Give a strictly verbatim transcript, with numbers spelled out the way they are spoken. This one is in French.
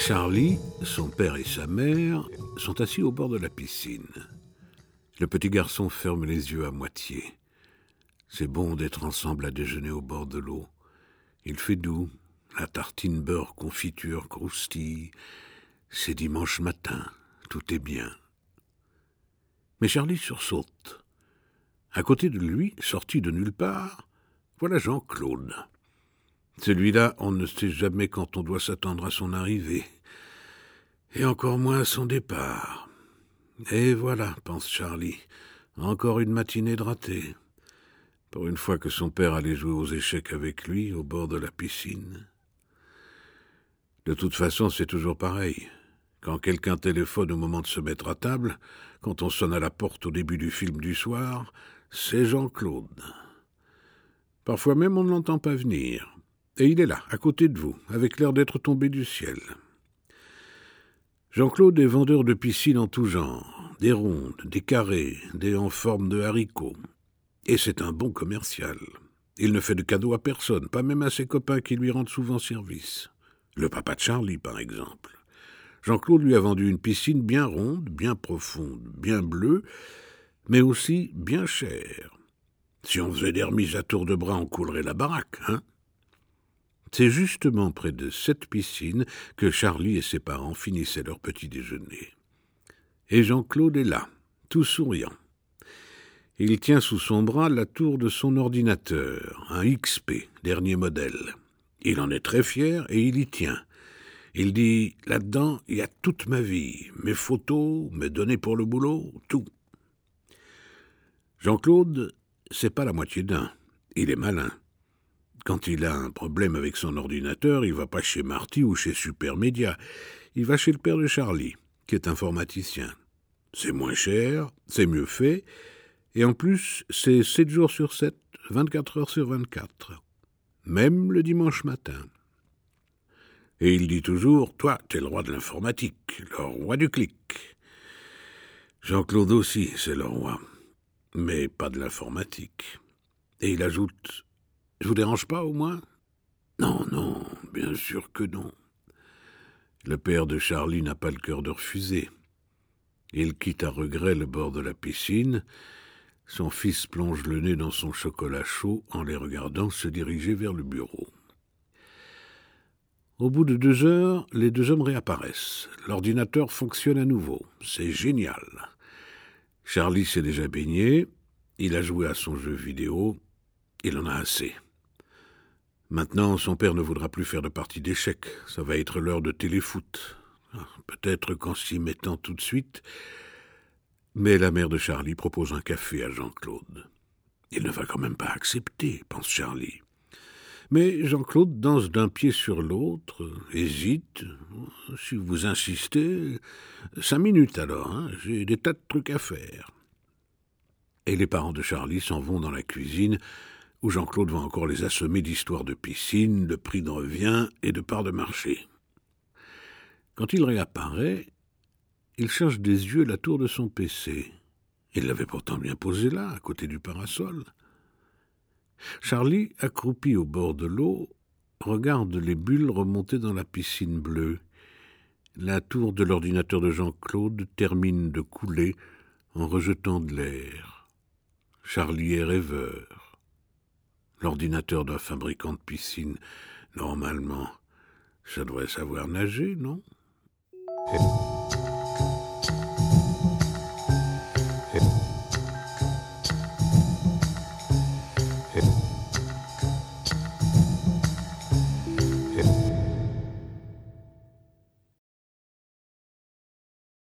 Charlie, son père et sa mère sont assis au bord de la piscine. Le petit garçon ferme les yeux à moitié. C'est bon d'être ensemble à déjeuner au bord de l'eau. Il fait doux, la tartine beurre confiture croustille. C'est dimanche matin, tout est bien. Mais Charlie sursaute. À côté de lui, sorti de nulle part, voilà Jean-Claude. Celui-là, on ne sait jamais quand on doit s'attendre à son arrivée. Et encore moins à son départ. Et voilà, pense Charlie, encore une matinée de ratée. Pour une fois que son père allait jouer aux échecs avec lui, au bord de la piscine. De toute façon, c'est toujours pareil. Quand quelqu'un téléphone au moment de se mettre à table, quand on sonne à la porte au début du film du soir, c'est Jean-Claude. Parfois même, on ne l'entend pas venir. Et il est là, à côté de vous, avec l'air d'être tombé du ciel. Jean-Claude est vendeur de piscines en tout genre, des rondes, des carrés, des en forme de haricots. Et c'est un bon commercial. Il ne fait de cadeaux à personne, pas même à ses copains qui lui rendent souvent service. Le papa de Charlie, par exemple. Jean-Claude lui a vendu une piscine bien ronde, bien profonde, bien bleue, mais aussi bien chère. Si on faisait des remises à tour de bras, on coulerait la baraque, hein? C'est justement près de cette piscine que Charlie et ses parents finissaient leur petit déjeuner. Et Jean-Claude est là, tout souriant. Il tient sous son bras la tour de son ordinateur, un X P, dernier modèle. Il en est très fier et il y tient. Il dit, là-dedans, il y a toute ma vie, mes photos, mes données pour le boulot, tout. Jean-Claude, c'est pas la moitié d'un. Il est malin. Quand il a un problème avec son ordinateur, il va pas chez Marty ou chez Supermédia. Il va chez le père de Charlie, qui est informaticien. C'est moins cher, c'est mieux fait, et en plus, c'est sept jours sur sept, vingt-quatre heures sur vingt-quatre. Même le dimanche matin. Et il dit toujours, toi, t'es le roi de l'informatique, le roi du clic. Jean-Claude aussi, c'est le roi, mais pas de l'informatique. Et il ajoute, je vous dérange pas au moins? Non, non, bien sûr que non. Le père de Charlie n'a pas le cœur de refuser. Il quitte à regret le bord de la piscine. Son fils plonge le nez dans son chocolat chaud en les regardant se diriger vers le bureau. Au bout de deux heures, les deux hommes réapparaissent. L'ordinateur fonctionne à nouveau. C'est génial. Charlie s'est déjà baigné. Il a joué à son jeu vidéo. Il en a assez. Maintenant, son père ne voudra plus faire de partie d'échecs. Ça va être l'heure de téléfoot. Peut-être qu'en s'y mettant tout de suite. Mais la mère de Charlie propose un café à Jean-Claude. Il ne va quand même pas accepter, pense Charlie. Mais Jean-Claude danse d'un pied sur l'autre, hésite. Si vous insistez, cinq minutes alors, hein, j'ai des tas de trucs à faire. Et les parents de Charlie s'en vont dans la cuisine, où Jean-Claude va encore les assommer d'histoires de piscine, de prix de revient et de parts de marché. Quand il réapparaît, il cherche des yeux la tour de son P C. Il l'avait pourtant bien posée là, à côté du parasol. Charlie, accroupi au bord de l'eau, regarde les bulles remonter dans la piscine bleue. La tour de l'ordinateur de Jean-Claude termine de couler en rejetant de l'air. Charlie est rêveur. L'ordinateur d'un fabricant de piscine, normalement, ça devrait savoir nager, non ?